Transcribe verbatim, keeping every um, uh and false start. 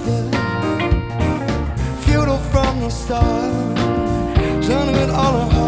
it, futile from the start. Done with all the